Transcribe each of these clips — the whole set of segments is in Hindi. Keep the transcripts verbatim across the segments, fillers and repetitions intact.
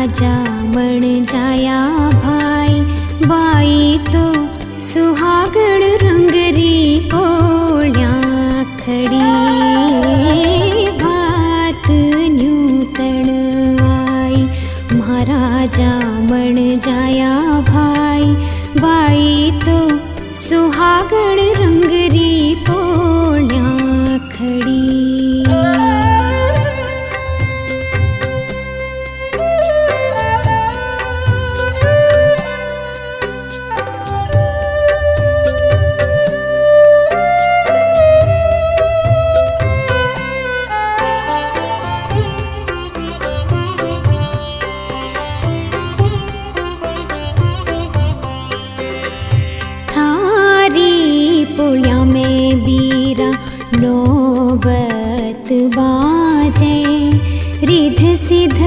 जामण जाया भाई, बाई तो सुहागण रंगरी कोल्या खड़ी। भात न्यूतण आई म्हारा जामण जाया भाई, बाई तो सुहागण रंगरी कोल्या खड़ी। पुलिया में बीरा नौबत बाजे, रिध सिध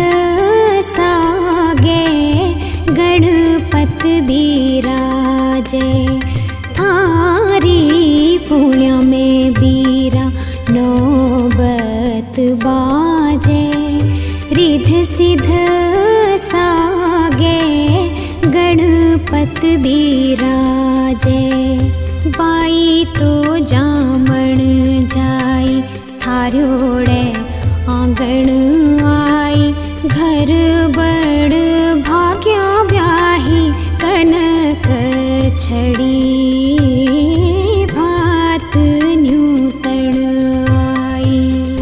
सागे गणपत बिराजे। थारी पुलिया में बीरा नौबत बाजे, रिध सिध सागे गणपत बिराजे। बाई तो जामण जाई थार्योड़े आंगण आई, घर बड़ भाग्या ब्याही कनक छड़ी। भात न्यूतण आई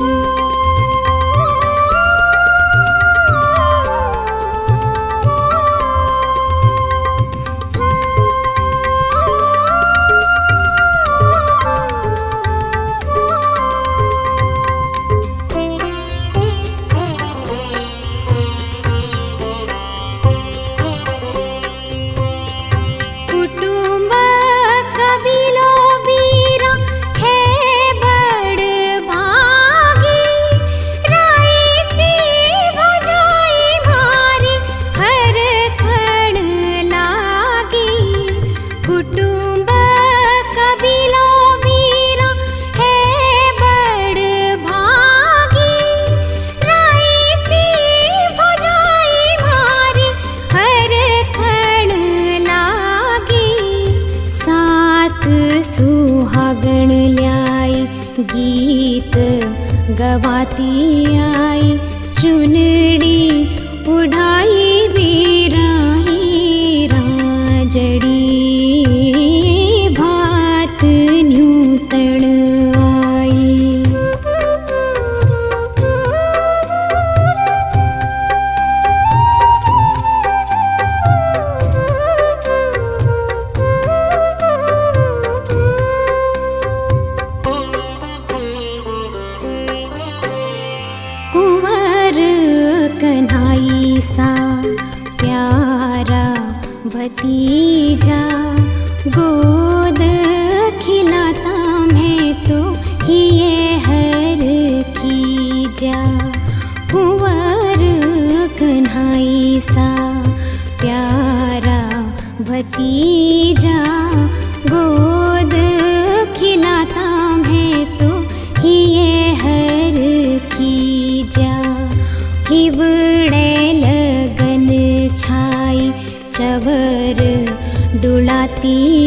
सुहागण ल्याई, गीत गवाती आई, चुनड़ी उड़ाई बीरा हीरा जड़ी। भात न्यूतण आई कुंवर कन्हाई सा प्यारा भतीजा, गोद खिलाता मैं तो ये हर कीजा। कुंवर कन्हाई सा प्यारा भतीजा, गोद खिलाता मैं तो ये हर कीजा। हिवड़े लगन छाई चवर डुलाती